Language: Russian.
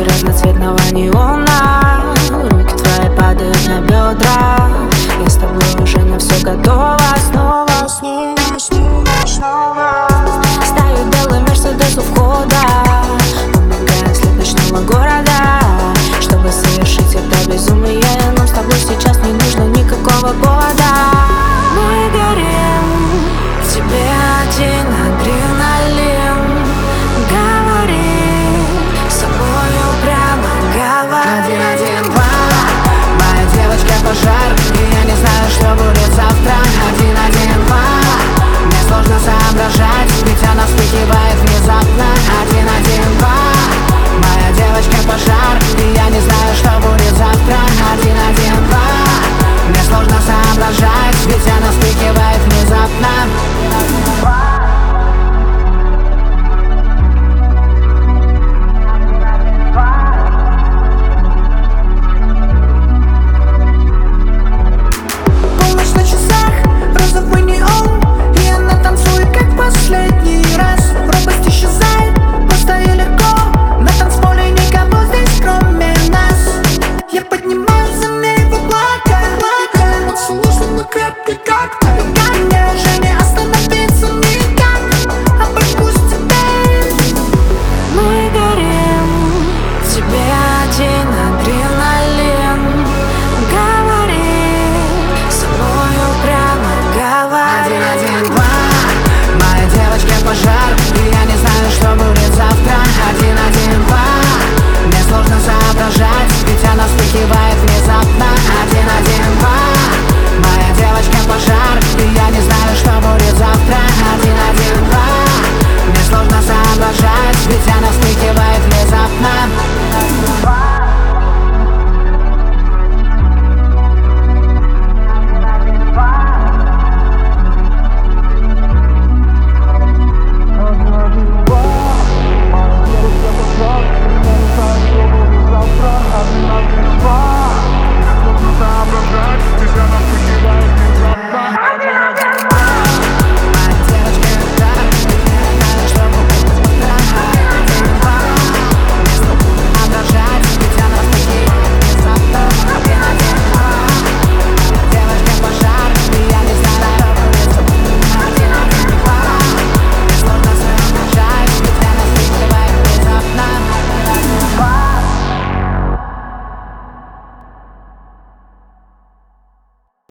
свете разноцветного неона. Руки твои падают на бедра. Я с тобой уже на все готова. Снова, снова, снова, снова. Стою белый Мерседес у входа, помогая след ночного города, чтобы совершить это безумие. Нам с тобой сейчас не нужно никакого повода.